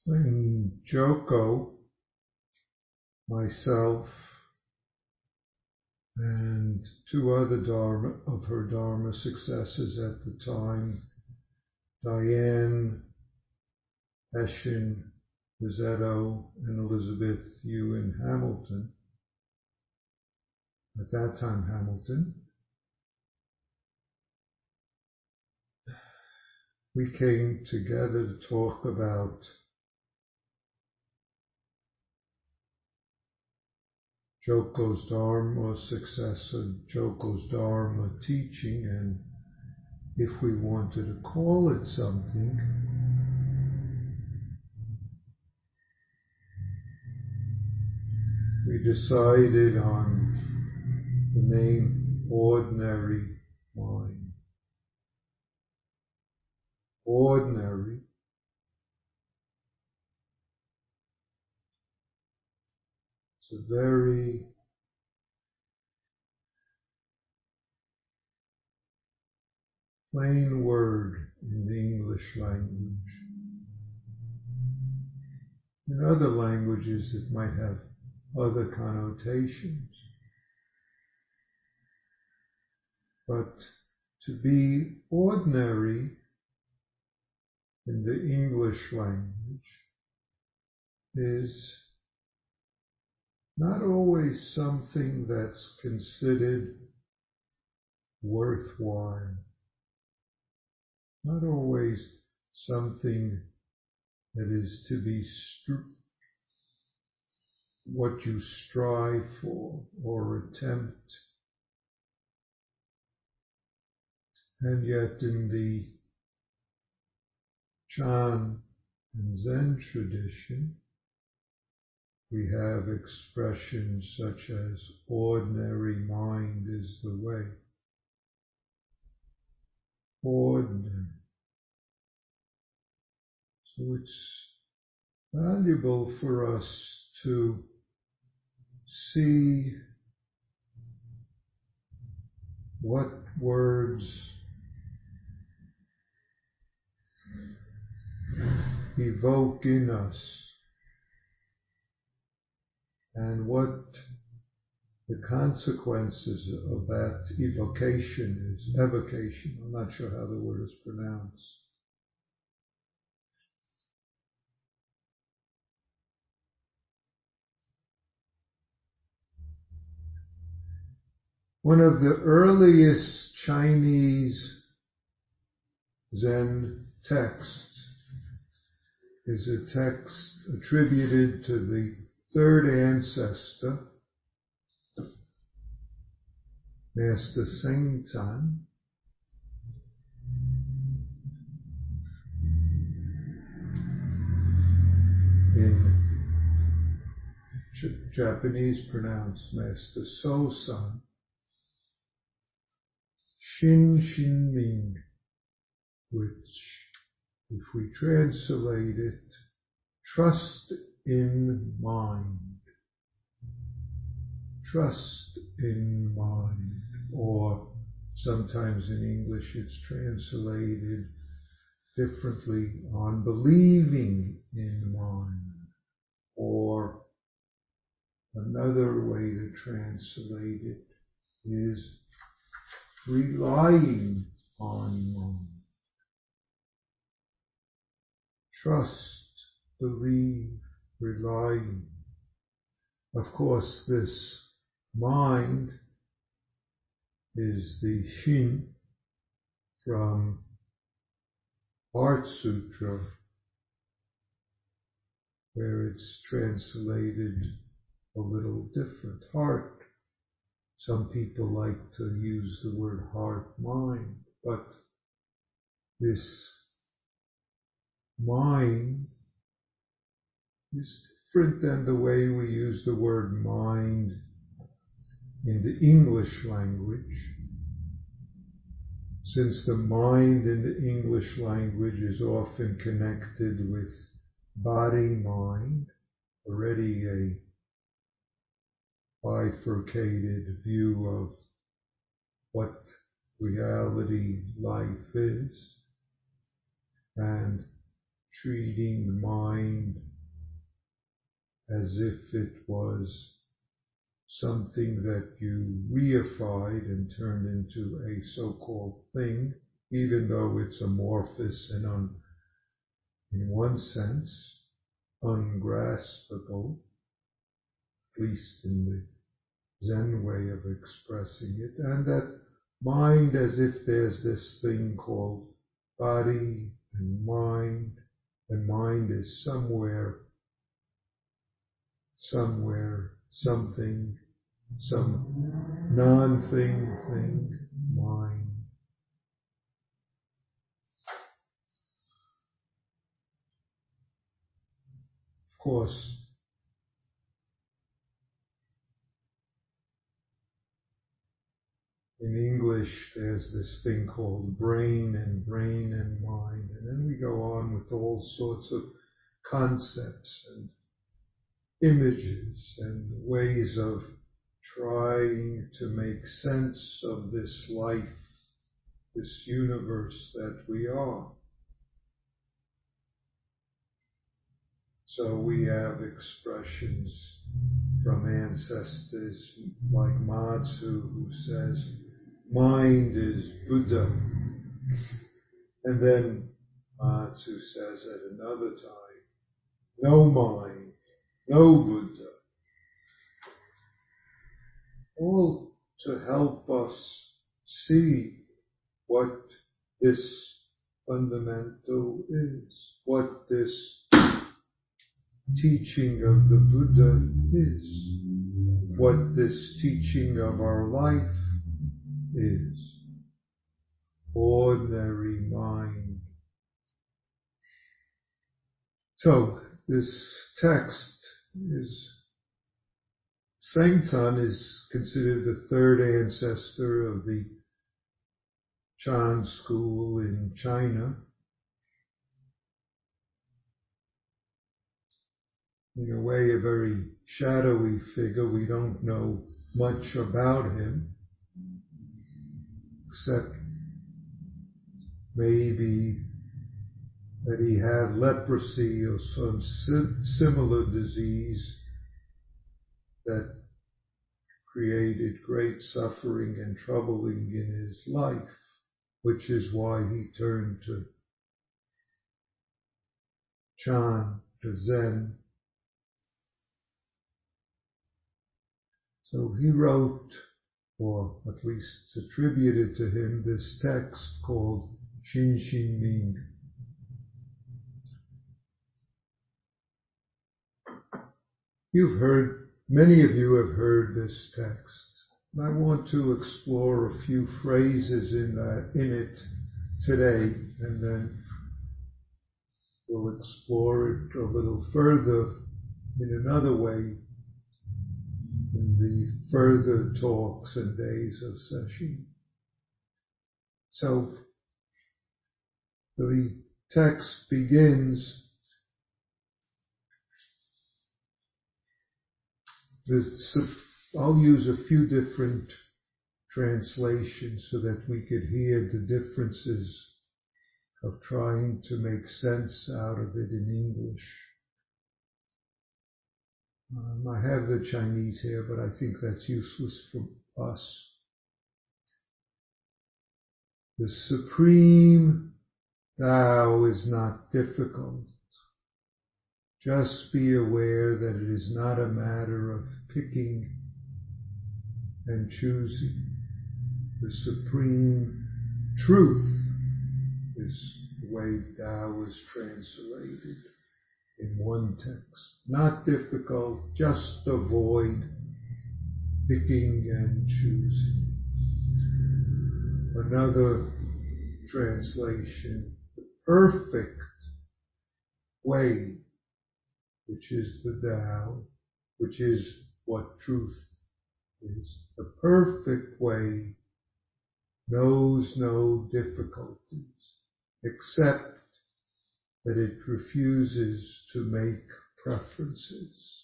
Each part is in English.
When Joko, myself, and two other of her Dharma successors at the time, Diane Eshin Rosetto and Elizabeth Ewan Hamilton, at that time Hamilton, we came together to talk about Joko's Dharma successor, Joko's Dharma teaching, and if we wanted to call it something, we decided on the name Ordinary Mind. Ordinary is a very plain word in the English language. In other languages, it might have other connotations. But to be ordinary in the English language is not always something that's considered worthwhile, not always something that is to be what you strive for or attempt. And yet in the Chan and Zen tradition, we have expressions such as ordinary mind is the way. Ordinary. So it's valuable for us to see what words evoke in us and what the consequences of that evocation is. Evocation, I'm not sure how the word is pronounced. One of the earliest Chinese Zen texts is a text attributed to the third ancestor, Master Sengcan, in Japanese pronounced Master So-san, Shin Shin Ming, which, if we translate it, trust in mind. Trust in mind, or sometimes in English it's translated differently on believing in mind, or another way to translate it is relying on mind. Trust, believe, relying. Of course, this mind is the Shin from Heart Sutra, where it's translated a little different. Heart. Some people like to use the word heart-mind, but this mind is different than the way we use the word mind in the English language. Since the mind in the English language is often connected with body-mind, already a bifurcated view of what reality life is, and treating the mind as if it was something that you reified and turned into a so-called thing, even though it's amorphous and in one sense, ungraspable, at least in the Zen way of expressing it, and that mind as if there's this thing called body and mind is somewhere, something, some thing, mind. Of course, in English, there's this thing called brain and mind, and then we go on with all sorts of concepts and images and ways of trying to make sense of this life, this universe that we are. So we have expressions from ancestors like Matsu, who says, mind is Buddha. And then Matsu says at another time, no mind, no Buddha. All to help us see what this fundamental is, what this teaching of the Buddha is, what this teaching of our life is. Ordinary mind. So this text is, Sengtan is considered the third ancestor of the Chan school in China. In a way, a very shadowy figure. We don't know much about him, except maybe that he had leprosy or some similar disease that created great suffering and troubling in his life, which is why he turned to Chan, to Zen. So he wrote, or at least attributed to him, this text called Xin Xin Ming. Many of you have heard this text. I want to explore a few phrases in it today, and then we'll explore it a little further in another way in the further talks and days of session. So the text begins, I'll use a few different translations so that we could hear the differences of trying to make sense out of it in English. I have the Chinese here, but I think that's useless for us. The supreme Tao is not difficult. Just be aware that it is not a matter of picking and choosing. The supreme truth is the way Tao is translated in one text. Not difficult, just avoid picking and choosing. Another translation, the perfect way, which is the Tao, which is what truth is. The perfect way knows no difficulties, except that it refuses to make preferences.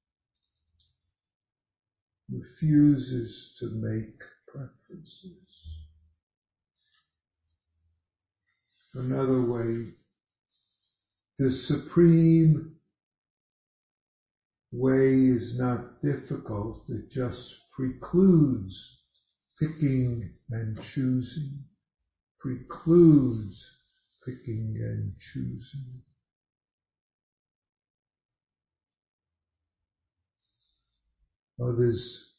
Refuses to make preferences. Another way The supreme way is not difficult, it just precludes picking and choosing, precludes picking and choosing. Others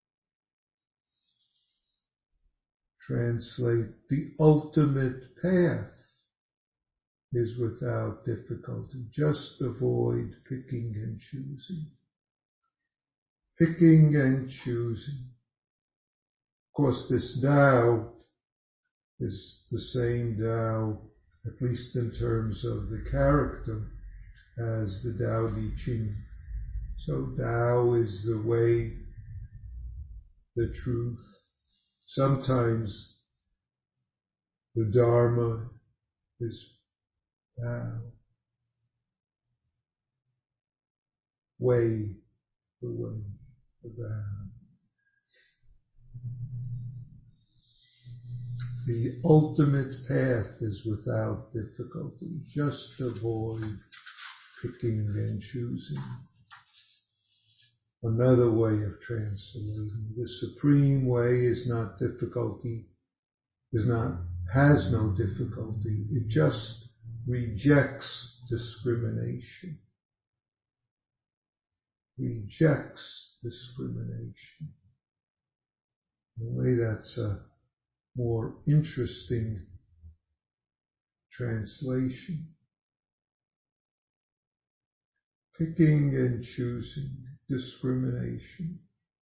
translate the ultimate path is without difficulty. Just avoid picking and choosing. Picking and choosing. Of course, this Tao is the same Tao, at least in terms of the character, as the Tao Te Ching. So Tao is the way, the truth. Sometimes the Dharma is Tao. Way, the way, the Tao. The ultimate path is without difficulty. Just avoid picking and choosing. Another way of translating. The supreme way is not difficulty, has no difficulty. It just rejects discrimination. Rejects discrimination. In a way, that's a more interesting translation. Picking and choosing, discrimination.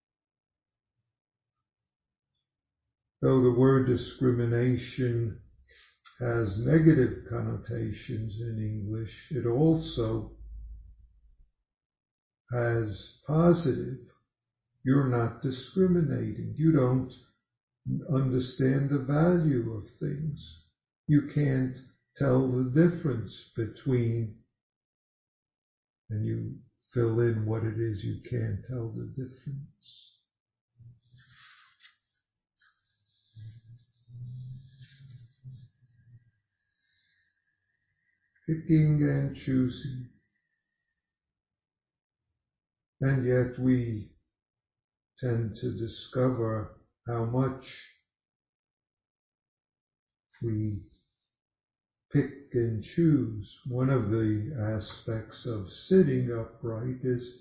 Though the word discrimination has negative connotations in English, it also has positive. You're not discriminating. You don't understand the value of things. You can't tell the difference between, and you fill in what it is you can't tell the difference. Picking and choosing. And yet we tend to discover how much we pick and choose. One of the aspects of sitting upright is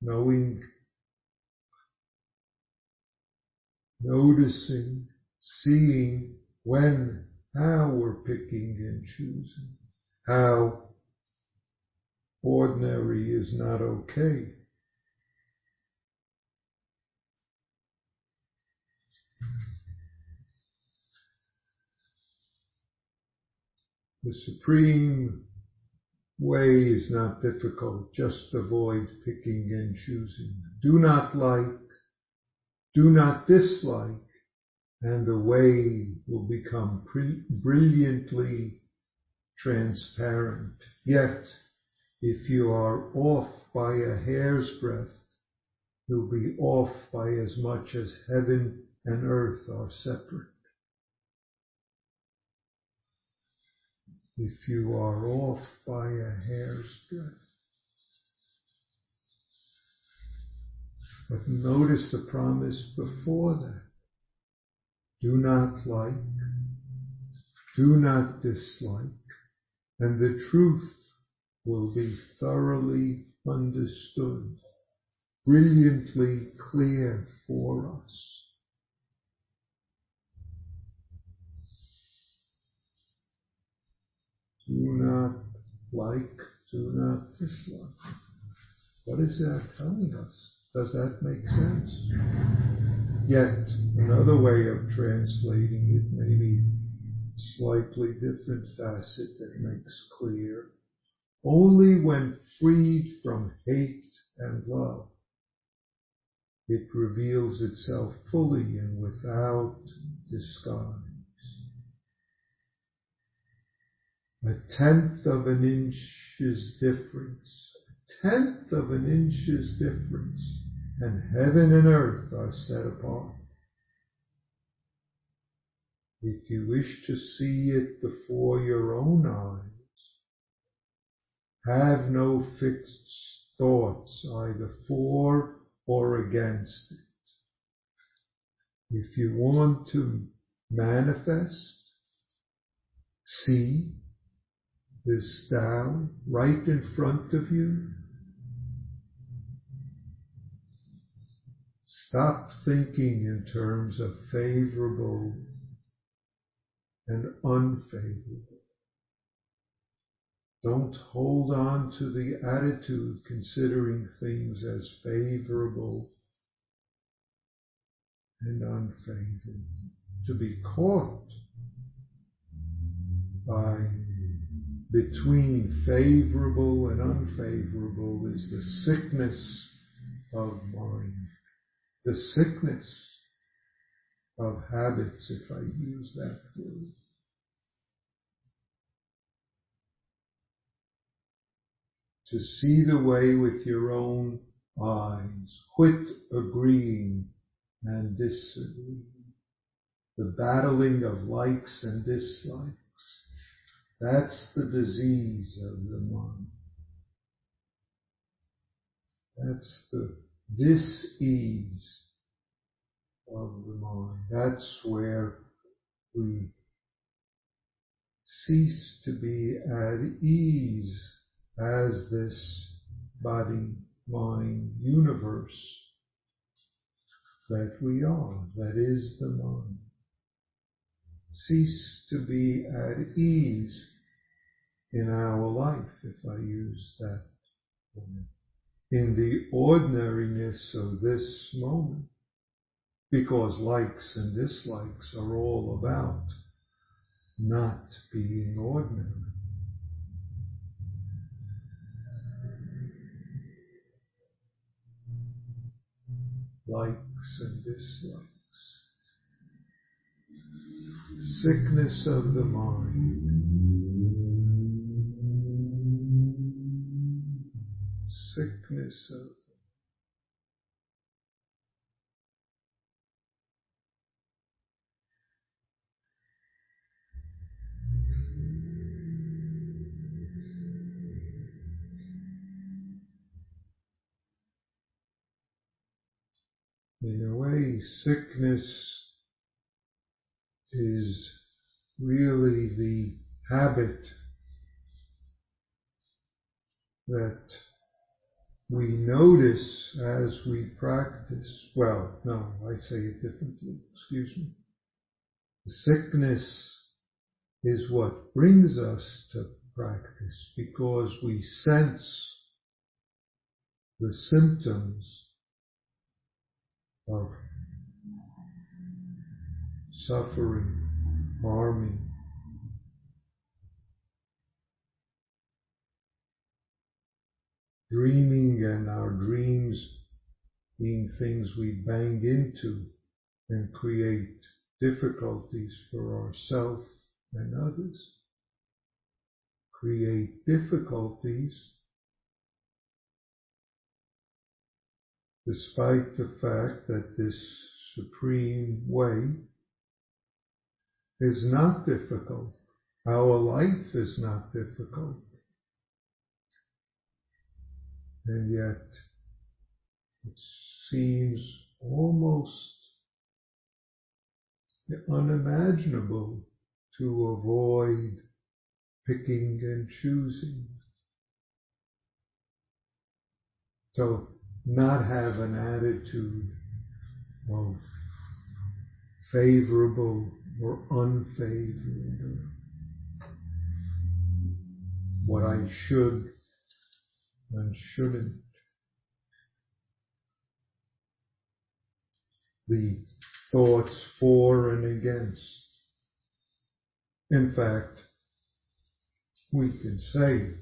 noticing, seeing how we're picking and choosing, how ordinary is not okay. The supreme way is not difficult, just avoid picking and choosing. Do not like, do not dislike, and the way will become brilliantly transparent. Yet, if you are off by a hair's breadth, you'll be off by as much as heaven and earth are separate. If you are off by a hair's breadth. But notice the promise before that. Do not like, do not dislike, and the truth will be thoroughly understood, brilliantly clear for us. Do not like, do not dislike. What is that telling us? Does that make sense? Yet, another way of translating it, maybe slightly different facet that makes clear. Only when freed from hate and love, it reveals itself fully and without disguise. A tenth of an inch's difference, a tenth of an inch's difference, and heaven and earth are set apart. If you wish to see it before your own eyes, Have no fixed thoughts either for or against it. If you want to manifest, see this Tao right in front of you. Stop thinking in terms of favorable and unfavorable. Don't hold on to the attitude considering things as favorable and unfavorable. To be caught by between favorable and unfavorable is the sickness of mind, the sickness of habits, if I use that word. To see the way with your own eyes, quit agreeing and disagreeing, the battling of likes and dislikes. That's the disease of the mind. That's the dis-ease of the mind. That's where we cease to be at ease as this body-mind universe that we are, that is the mind. Cease to be at ease in our life, if I use that word, in the ordinariness of this moment, because likes and dislikes are all about not being ordinary. Likes and dislikes. Sickness of the mind. Sickness of in a way, sickness is really the habit that we notice as we practice. Well, no, I say it differently. Excuse me. The sickness is what brings us to practice because we sense the symptoms of suffering, harming, dreaming, and our dreams being things we bang into and create difficulties for ourselves and others. Create difficulties despite the fact that this supreme way is not difficult. Our life is not difficult. And yet it seems almost unimaginable to avoid picking and choosing. So not have an attitude of favorable or unfavorable, what I should and shouldn't. The thoughts for and against. In fact, we can say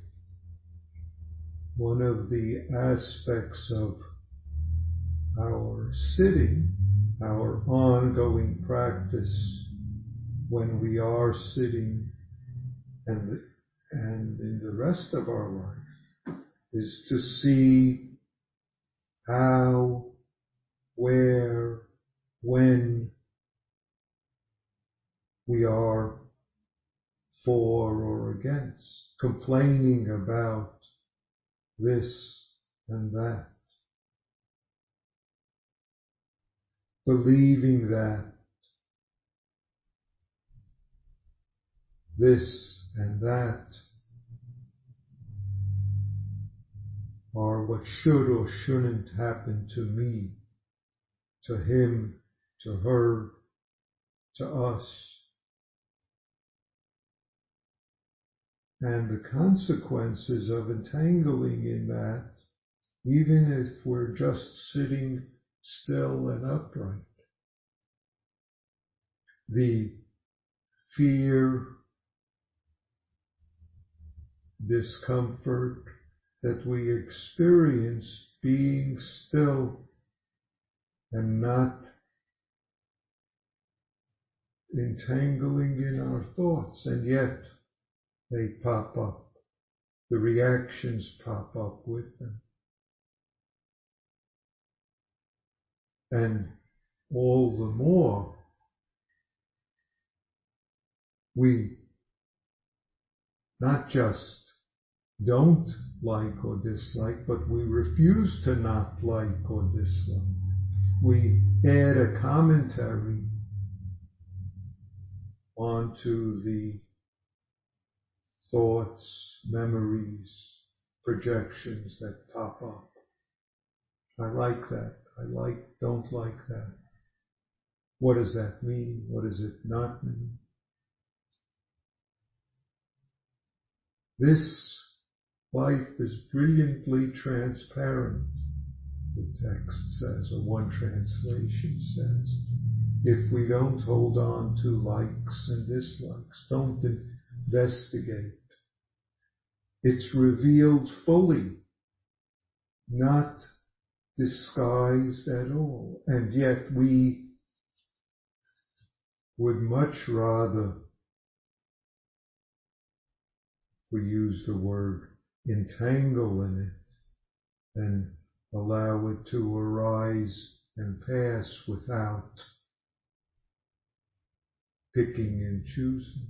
one of the aspects of our sitting, our ongoing practice when we are sitting and in the rest of our life is to see how, where, when we are for or against, complaining about this and that, believing that this and that are what should or shouldn't happen to me, to him, to her, to us. And the consequences of entangling in that, even if we're just sitting still and upright, the fear, discomfort that we experience being still and not entangling in our thoughts, and yet they pop up. The reactions pop up with them. And all the more we not just don't like or dislike, but we refuse to not like or dislike. We add a commentary onto the thoughts, memories, projections that pop up. I like that. Don't like that. What does that mean? What does it not mean? This life is brilliantly transparent, the text says, or one translation says. If we don't hold on to likes and dislikes, don't investigate, it's revealed fully, not disguised at all. And yet we would much rather, we use the word, entangle in it than allow it to arise and pass without picking and choosing.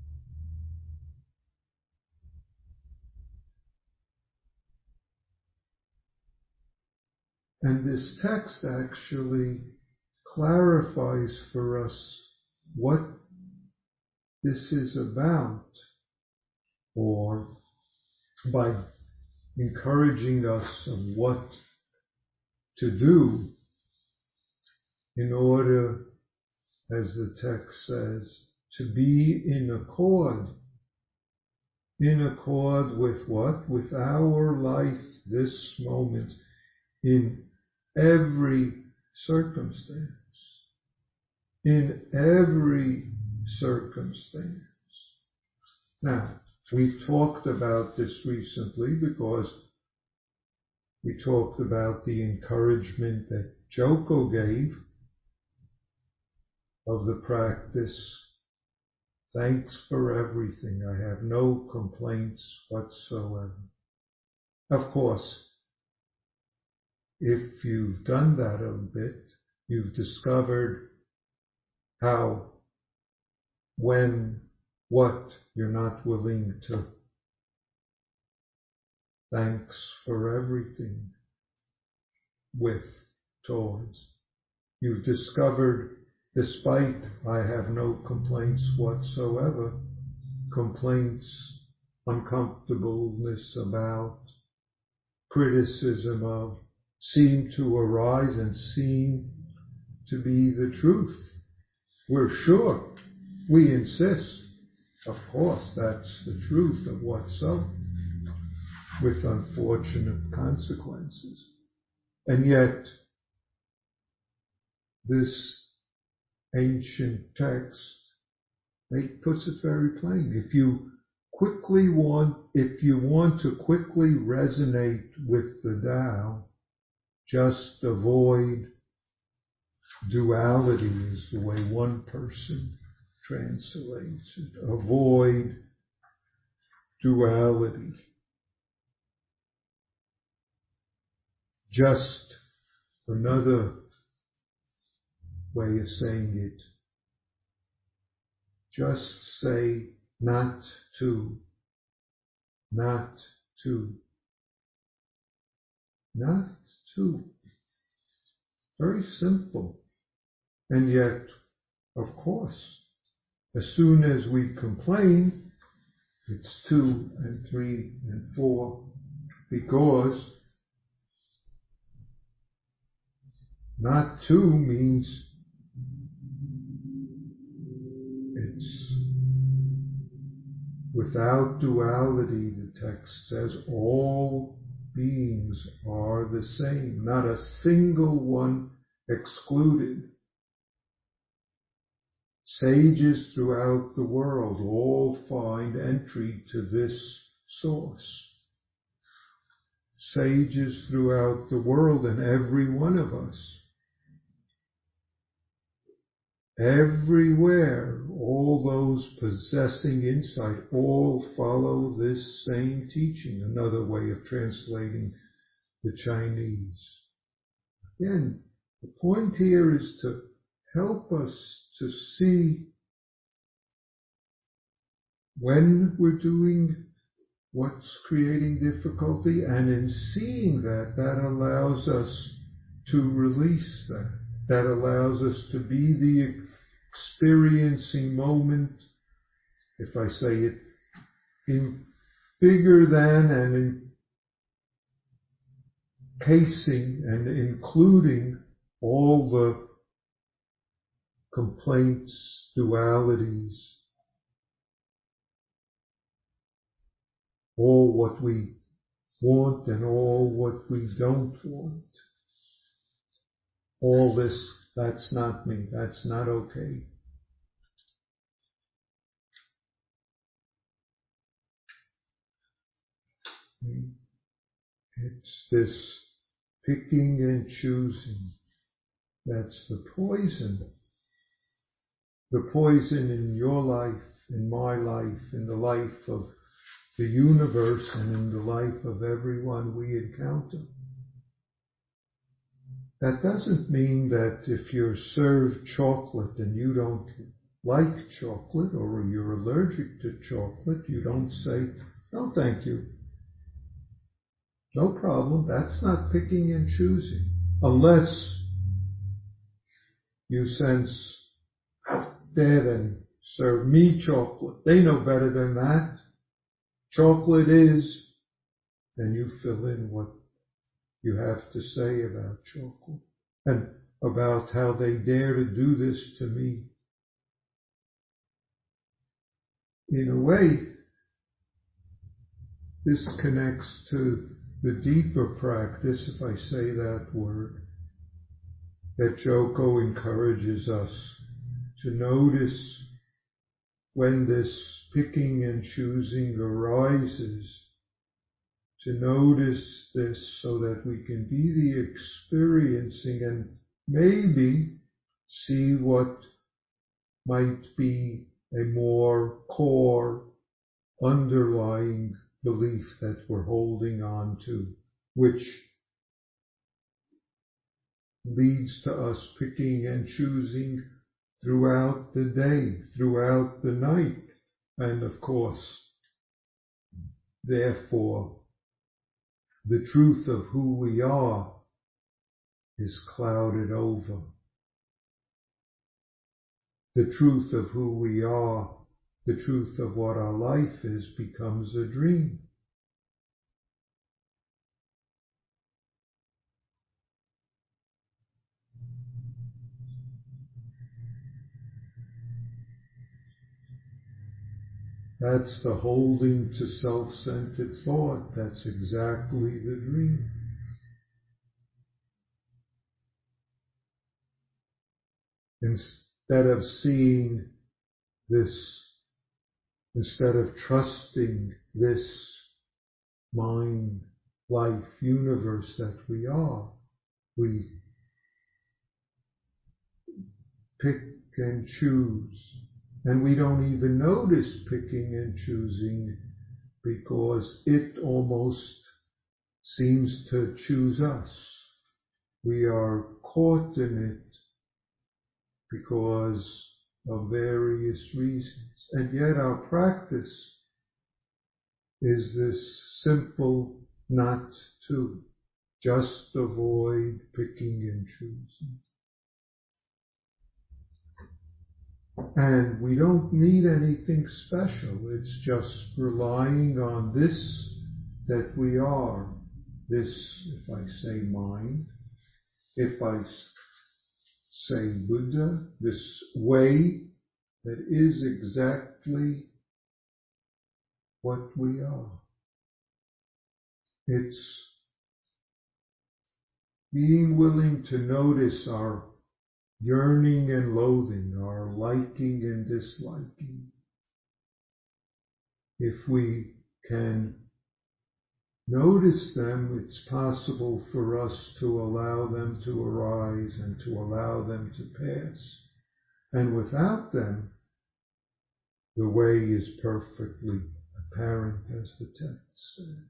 And this text actually clarifies for us what this is about, or by encouraging us of what to do in order, as the text says, to be in accord. In accord with what? With our life, this moment, in every circumstance. In every circumstance. Now, we've talked about this recently because we talked about the encouragement that Joko gave of the practice. Thanks for everything. I have no complaints whatsoever. Of course, if you've done that a bit, you've discovered how, when, what you're not willing to thanks for everything with, towards. You've discovered, despite I have no complaints whatsoever, complaints, uncomfortableness about, criticism of, seem to arise and seem to be the truth. We're sure, we insist, of course, that's the truth of what's up, with unfortunate consequences. And yet, this ancient text puts it very plain. If you want to quickly resonate with the Tao, just avoid duality, is the way one person translates it. Avoid duality. Just another way of saying it. Just say not to, not to. not to. Very simple. And yet, of course, as soon as we complain, it's 2 and 3 and 4, because not to means it's without duality. The text says all beings are the same, not a single one excluded. Sages throughout the world all find entry to this source. Sages throughout the world, and every one of us. Everywhere, all those possessing insight all follow this same teaching. Another way of translating the Chinese. Again, the point here is to help us to see when we're doing what's creating difficulty, and in seeing that, that allows us to release that. That allows us to be the experiencing moment, if I say it, in bigger than and encasing and including all the complaints, dualities, all what we want and all what we don't want. All this, that's not me, that's not okay. It's this picking and choosing. That's the poison. The poison in your life, in my life, in the life of the universe, and in the life of everyone we encounter. That doesn't mean that if you're served chocolate and you don't like chocolate, or you're allergic to chocolate, you don't say, "No, thank you. No problem." That's not picking and choosing. Unless you sense, "How dare they serve me chocolate? They know better than that. Chocolate is," and you fill in what you have to say about chocolate and about how they dare to do this to me. In a way, this connects to the deeper practice, if I say that word, that Joko encourages us to notice when this picking and choosing arises, to notice this so that we can be the experiencing and maybe see what might be a more core underlying belief that we're holding on to, which leads to us picking and choosing throughout the day, throughout the night, and of course, therefore, the truth of who we are is clouded over. The truth of who we are, the truth of what our life is, becomes a dream. That's the holding to self-centered thought. That's exactly the dream. Instead of seeing this, instead of trusting this mind, life, universe that we are, we pick and choose. And we don't even notice picking and choosing because it almost seems to choose us. We are caught in it because of various reasons. And yet our practice is this simple not to. Just avoid picking and choosing. And we don't need anything special. It's just relying on this that we are. This, if I say mind, if I say Buddha, this way that is exactly what we are. It's being willing to notice our yearning and loathing, our liking and disliking. If we can notice them, it's possible for us to allow them to arise and to allow them to pass. And without them, the way is perfectly apparent, as the text says.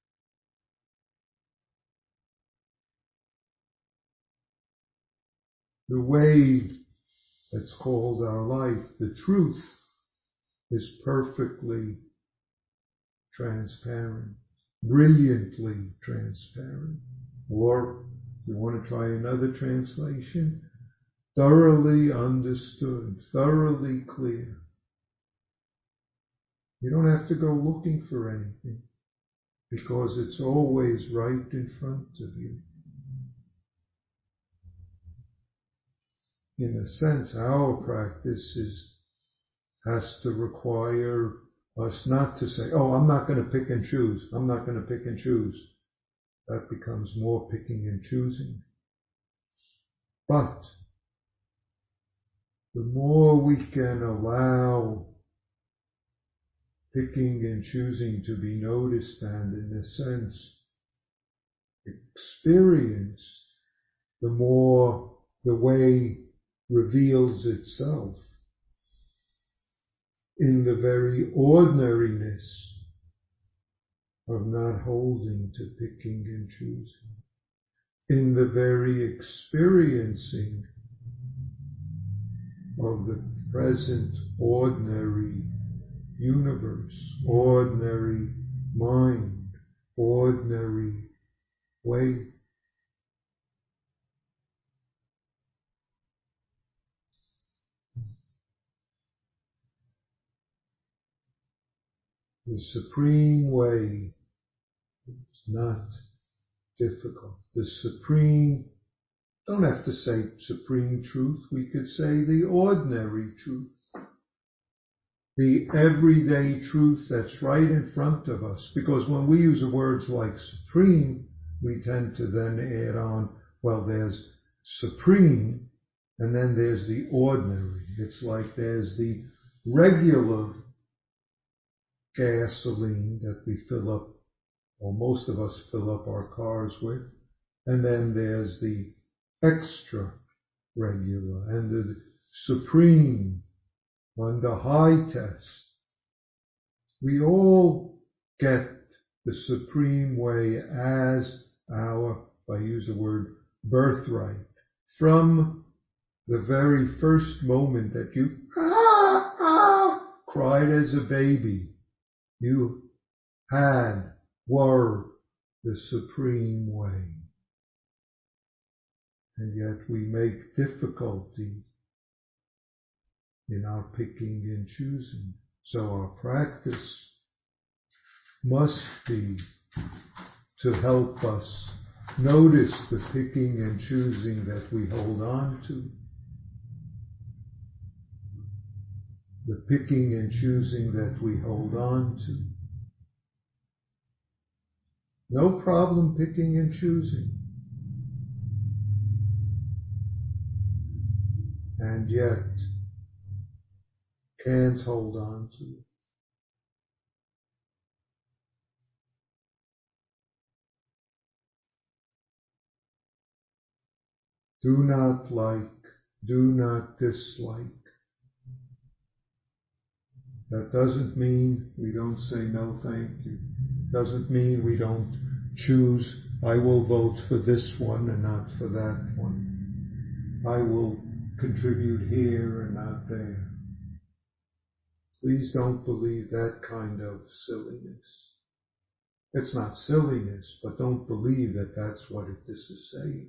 The way that's called our life, the truth, is perfectly transparent, brilliantly transparent. Or, if you want to try another translation, thoroughly understood, thoroughly clear. You don't have to go looking for anything, because it's always right in front of you. In a sense, our practice has to require us not to say, oh, I'm not going to pick and choose. I'm not going to pick and choose. That becomes more picking and choosing. But the more we can allow picking and choosing to be noticed and, in a sense, experienced, the more the way reveals itself in the very ordinariness of not holding to picking and choosing, in the very experiencing of the present ordinary universe, ordinary mind, ordinary way. The supreme way is not difficult. The supreme, don't have to say supreme truth, we could say the ordinary truth. The everyday truth that's right in front of us. Because when we use words like supreme, we tend to then add on, well, there's supreme, and then there's the ordinary. It's like there's the regular gasoline that we fill up, or most of us fill up our cars with, and then there's the extra regular and the supreme on the high test. We all get the supreme way as our, if I use the word, birthright. From the very first moment that you cried as a baby, you were the supreme way. And yet we make difficulty in our picking and choosing. So our practice must be to help us notice the picking and choosing that we hold on to. The picking and choosing that we hold on to. No problem picking and choosing. And yet, can't hold on to it. Do not like, do not dislike. That doesn't mean we don't say no thank you. Doesn't mean we don't choose, I will vote for this one and not for that one. I will contribute here and not there. Please don't believe that kind of silliness. It's not silliness, but don't believe that that's what this is saying.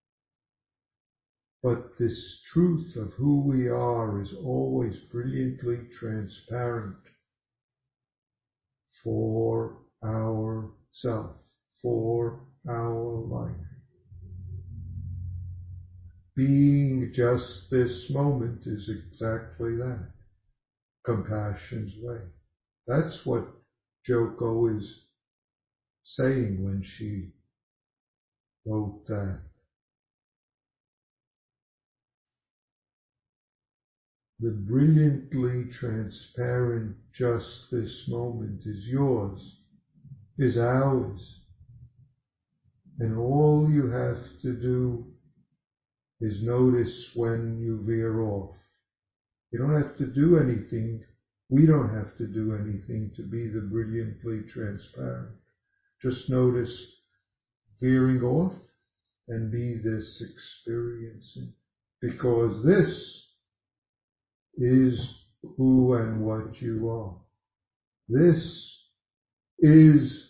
But this truth of who we are is always brilliantly transparent for ourself, for our life. Being just this moment is exactly that. Compassion's way. That's what Joko is saying when she wrote that. The brilliantly transparent just this moment is yours, is ours. And all you have to do is notice when you veer off. You don't have to do anything. We don't have to do anything to be the brilliantly transparent. Just notice veering off and be this experiencing. Because this is who and what you are. This is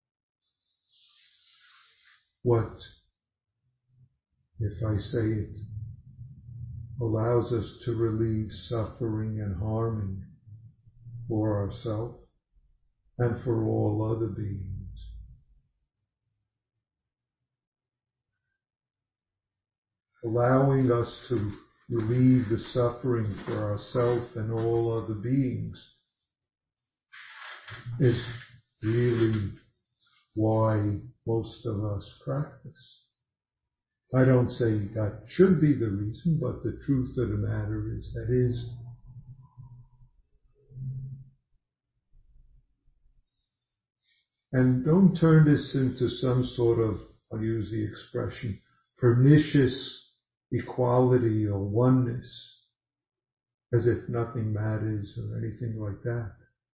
what, if I say it, allows us to relieve suffering and harming for ourselves and for all other beings. Allowing us to relieve the suffering for ourselves and all other beings is really why most of us practice. I don't say that should be the reason, but the truth of the matter is that is. And don't turn this into some sort of, I'll use the expression, pernicious equality or oneness, as if nothing matters or anything like that.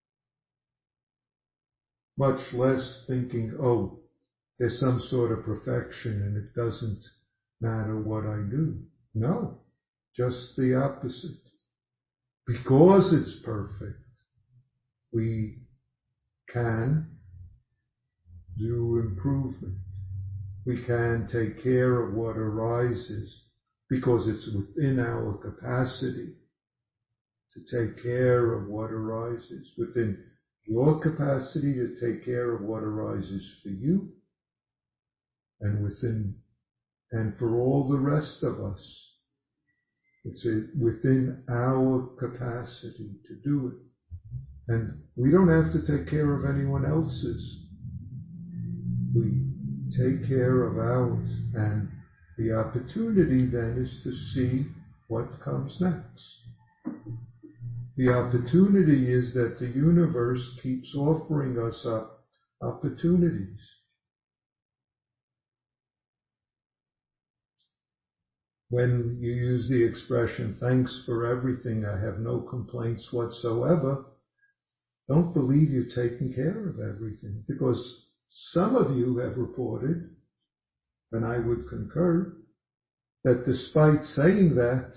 Much less thinking, oh, there's some sort of perfection and it doesn't matter what I do. No, just the opposite. Because it's perfect, we can do improvement. We can take care of what arises because it's within our capacity to take care of what arises, within your capacity to take care of what arises for you and for all the rest of us. It's within our capacity to do it. And we don't have to take care of anyone else's. We take care of ours. And the opportunity then is to see what comes next. The opportunity is that the universe keeps offering us up opportunities. When you use the expression, thanks for everything, I have no complaints whatsoever, don't believe you're taking care of everything, because some of you have reported, and I would concur, that despite saying that,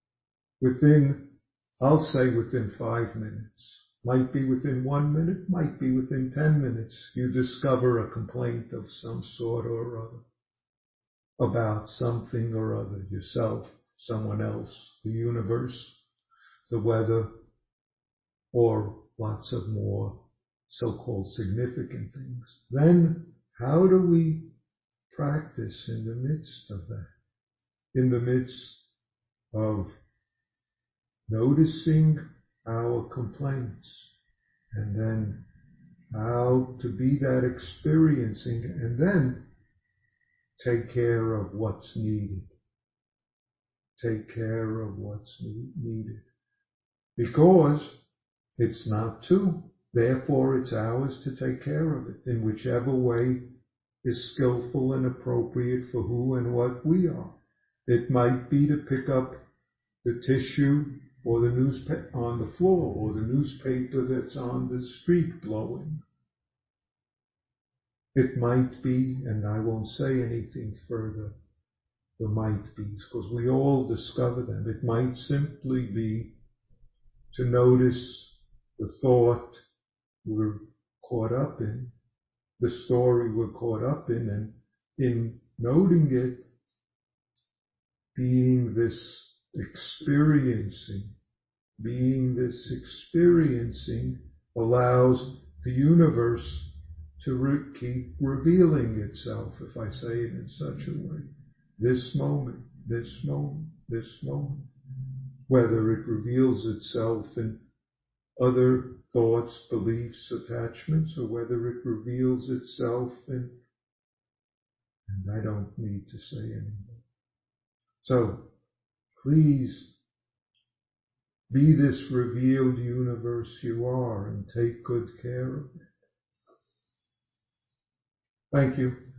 I'll say within 5 minutes, might be within 1 minute, might be within 10 minutes, you discover a complaint of some sort or other about something or other, yourself, someone else, the universe, the weather, or lots of more so-called significant things. Then how do we practice in the midst of that? In the midst of noticing our complaints and then how to be that experiencing and then take care of what's needed. Take care of what's needed. Because it's not to, therefore it's ours to take care of it in whichever way is skillful and appropriate for who and what we are. It might be to pick up the tissue or the newspaper on the floor or the newspaper that's on the street blowing. It might be, and I won't say anything further, the might be's, because we all discover them. It might simply be to notice the thought we're caught up in the story we're caught up in, and in noting it, being this experiencing allows the universe to keep revealing itself, if I say it in such a way. This moment, whether it reveals itself in other thoughts, beliefs, attachments, or whether it reveals itself in, and I don't need to say anymore. So, please be this revealed universe you are and take good care of it. Thank you.